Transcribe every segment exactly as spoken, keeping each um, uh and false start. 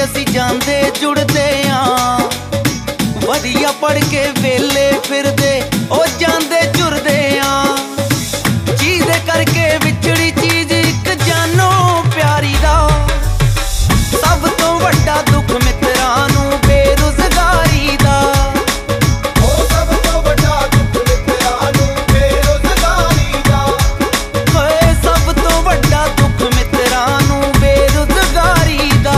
ਅਸੀਂ ਜਾਂਦੇ ਜੁੜਦੇ ਆਂ, ਵਧੀਆ ਪੜ੍ਹ ਕੇ ਵੇਲੇ ਫਿਰਦੇ ਉਹ ਜਾਂਦੇ ਜੁਰਦੇ ਆਂ। ਜਿਹਦੇ ਕਰਕੇ ਵਿਛੜੀ ਚੀਜ਼ ਇੱਕ ਜਾਨੋਂ ਪਿਆਰੀ ਦਾ, ਸਭ ਤੋਂ ਵੱਡਾ ਦੁੱਖ ਮਿੱਤਰਾਂ ਨੂੰ ਬੇਰੁਜ਼ਗਾਰੀ ਦਾ। ਉਹ ਸਭ ਤੋਂ ਵੱਡਾ ਦੁੱਖ ਮਿੱਤਰਾਂ ਨੂੰ ਬੇਰੁਜ਼ਗਾਰੀ ਦਾ। ਹੋਏ ਸਭ ਤੋਂ ਵੱਡਾ ਦੁੱਖ ਮਿੱਤਰਾਂ ਨੂੰ ਬੇਰੁਜ਼ਗਾਰੀ ਦਾ।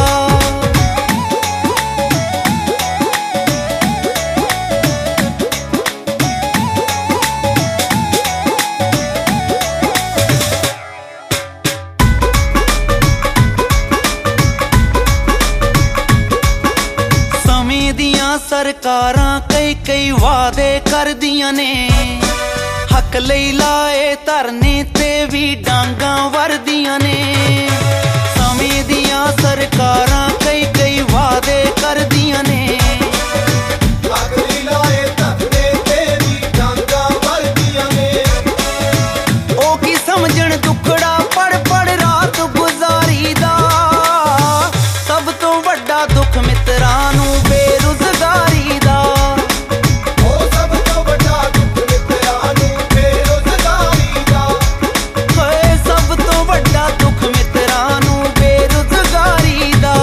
ਸਮੇਂ ਦੀਆਂ ਸਰਕਾਰਾਂ ਕਈ ਕਈ ਵਾਅਦੇ ਕਰਦੀਆਂ ਨੇ, ਹੱਕ ਲਈ ਲਾਏ ਧਰਨੇ ਤੇ ਵੀ ਡਾਂਗਾਂ ਵਰਦੀਆਂ ਨੇ। ਸਮੇਂ ਦੀਆਂ ਸਰਕਾਰਾਂ ਕਈ ਕਈ ਵਾਅਦੇ ਕਰਦੀਆਂ ਨੇ, ਹੱਕ ਲਈ ਲਾਏ ਧਰਨੇ ਤੇ ਵੀ ਡਾਂਗਾਂ ਵਰਦੀਆਂ ਨੇ। ਉਹ ਕੀ ਸਮਝਣ ਦੁੱਖੜਾ ਪੜ ਪੜ ਰਾਤ ਗੁਜ਼ਾਰੀ ਦਾ, ਸਭ ਤੋਂ ਵੱਡਾ ਦੁੱਖ ਮਿੱਤਰਾਂ ਨੂੰ ਬੇਰੁਜ਼ਗਾਰੀ ਦਾ। ਉਹ ਸਭ ਤੋਂ ਵੱਡਾ ਦੁੱਖ ਮਿੱਤਰਾਂ ਨੂੰ ਬੇਰੁਜ਼ਗਾਰੀ ਦਾ। ਹੋਏ ਸਭ ਤੋਂ ਵੱਡਾ ਦੁੱਖ ਮਿੱਤਰਾਂ ਨੂੰ ਬੇਰੁਜ਼ਗਾਰੀ ਦਾ।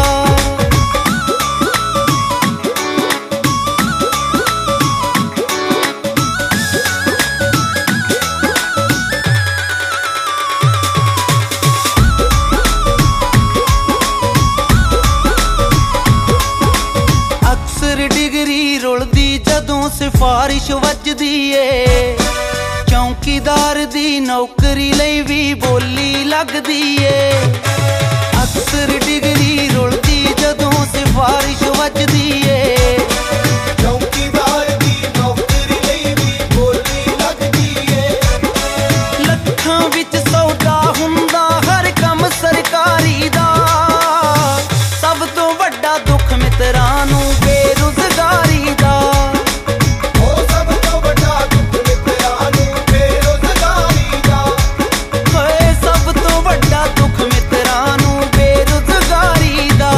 ਅਕਸਰ ਡਿਗਰੀ ਰੁਲਦੀ ਜਦੋਂ ਸਿਫਾਰਿਸ਼ ਵੱਜਦੀ ਏ, ਚੌਂਕੀਦਾਰ ਦੀ ਨੌਕਰੀ ਲਈ ਵੀ ਬੋਲੀ ਲੱਗਦੀ ਏ। ਅਕਸਰ ਡਿਗਰੀ ਰੁਲਦੀ ਜਦੋਂ ਸਿਫਾਰਿਸ਼ ਵੱਜਦੀ ਏ, ਚੌਕੀਦਾਰ ਦੀ ਨੌਕਰੀ ਲਈ ਵੀ ਬੋਲੀ ਲੱਗਦੀ ਏ। ਲੱਖਾਂ ਵਿੱਚ ਸੌਦਾ ਹੁੰਦਾ ਹਰ ਕੰਮ ਸਰਕਾਰੀ ਦਾ, ਸਭ ਤੋਂ ਵੱਡਾ ਦੁੱਖ ਮਿੱਤਰਾਂ ਨੂੰ ਬੇਰੁਜ਼ਗਾਰੀ ਦਾ। ਉਹ ਸਭ ਤੋਂ ਵੱਡਾ ਦੁੱਖ ਮਿੱਤਰਾਂ ਨੂੰ ਬੇਰੁਜ਼ਗਾਰੀ ਦਾ। ਹੋਏ ਸਭ ਤੋਂ ਵੱਡਾ ਦੁੱਖ ਮਿੱਤਰਾਂ ਨੂੰ ਬੇਰੁਜ਼ਗਾਰੀ ਦਾ।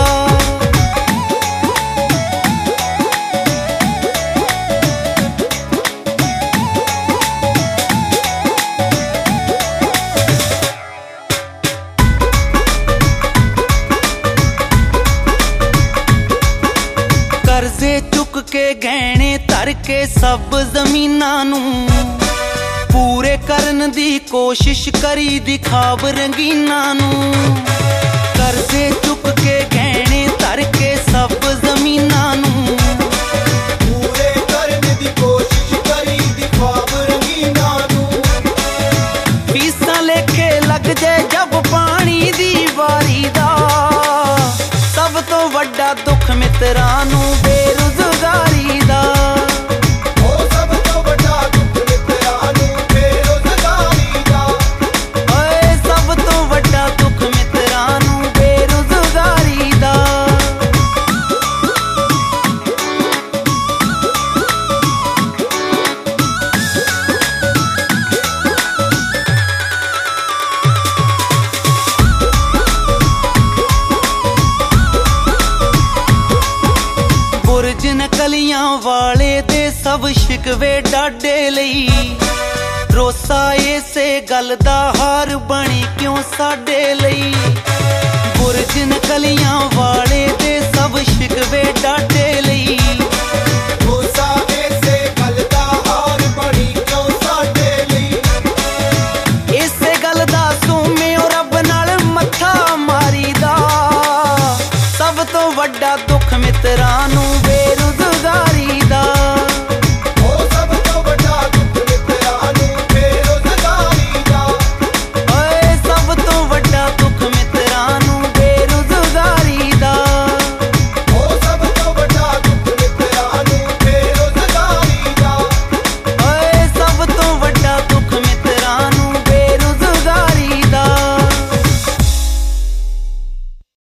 ਕਰਜ਼ੇ ਚੁੱਕ ਕੇ ਗਹਿਣੇ ਧਰ ਕੇ ਸਭ ਜ਼ਮੀਨਾਂ ਨੂੰ, ਪੂਰੇ ਕਰਨ ਦੀ ਕੋਸ਼ਿਸ਼ ਕਰੀ ਦਿਖਾਵ ਰੰਗੀਨਾਂ ਨੂੰ। ਕਰਜ਼ੇ ਚੁੱਕ ਕੇ ਗਹਿਣੇ ਧਰ ਕੇ ਸਭ ਜ਼ਮੀਨਾਂ ਨੂੰ, ਪੂਰੇ ਕਰਨ ਦੀ ਕੋਸ਼ਿਸ਼ ਕਰੀ ਦਿਖਾਵ ਰੰਗੀਨਾਂ ਨੂੰ। ਫੀਸਾਂ ਲੇਖੇ ਲੱਗ ਜੇ ਜਬ ਪਾਣੀ ਦੀ ਵਾਰੀ ਦਾ, ਸਭ ਤੋਂ ਵੱਡਾ ਦੁੱਖ ਮਿੱਤਰਾਂ ਨੂੰ ਬੇਰੁਜ਼ਗਾਰੀ ਦਾ। ਉਹ ਸਭ ਤੋਂ ਵੱਡਾ ਦੁੱਖ ਮਿੱਤਰਾਂ ਨੂੰ ਬੇਰੁਜ਼ਗਾਰੀ ਦਾ। ਓਏ ਸਭ ਤੋਂ ਵੱਡਾ ਦੁੱਖ ਮਿੱਤਰਾਂ ਨੂੰ ਬੇਰੁਜ਼ਗਾਰੀ ਦਾ। ਬੁਰਜ ਨਕਲੀਆਂ ਵਾਲੇ ਦੇ ਸਭ ਸ਼ਿਕਵੇ ਡਾਢੇ ਲਈ, ਰੋਸਾ ਇਸੇ ਗੱਲ ਦਾ ਹਾਰ ਬਣੀ ਕਿਉਂ ਸਾਡੇ